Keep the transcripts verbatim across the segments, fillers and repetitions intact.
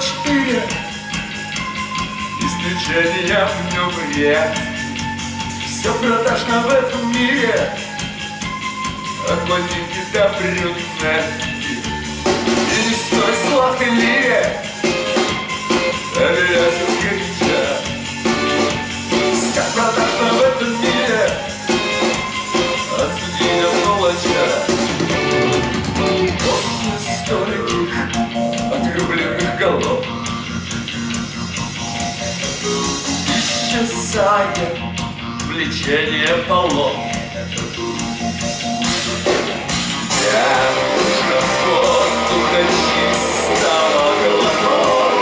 четыре. Исключения в нем нет. Все продажно в этом мире, от маленьких до брюнетки. И не стой сладкой лире, доверяйся сгоряча. Все продажно в этом мире, от судьи до палача. После стольких отрубленных голов исчезает влечение полов. Я нужно воздуха чистого глоток,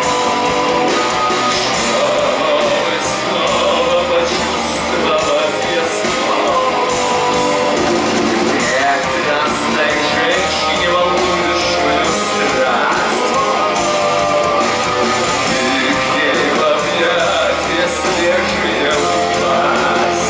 чтобы снова почувствовать весну. Прекрасной женщине, волнующую страсть, и к ней в объятия свежие упасть.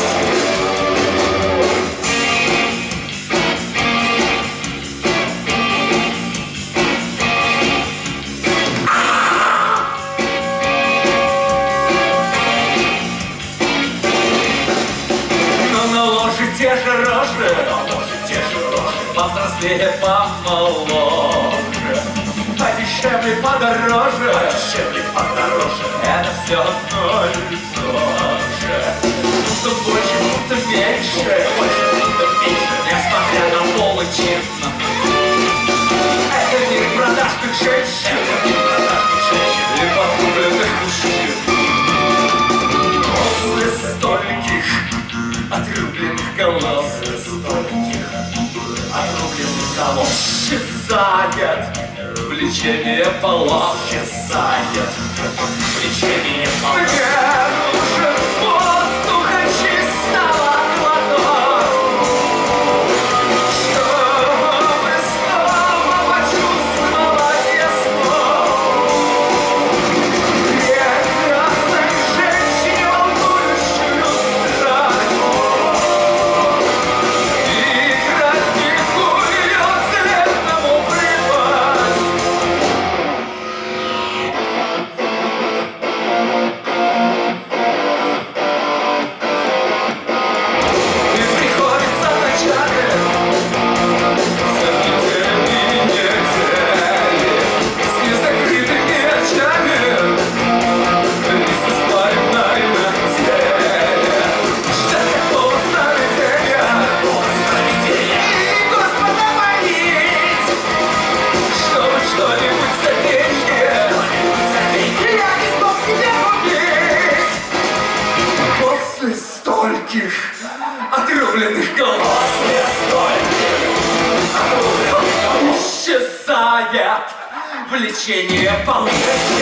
Те же рожи, те же рожи, повзрослее, помоложе, подешевле, подороже, подешевле, подороже. Это все одно и то же. Будто больше, будто меньше, больше, будто меньше, несмотря на пол и чин. Это мир продажных женщин, это мир продажных женщин и подкупленных мужчин. После стольких отрубленных голов, стольких отрубленных голов исчезает влечение полов, исчезает влечение полов. Мне нужен воздуха чистого глоток, чтобы снова почувствовать весну. Прекрасной женщине, волнующую страсть, отрубленных голов, исчезает влечение полов.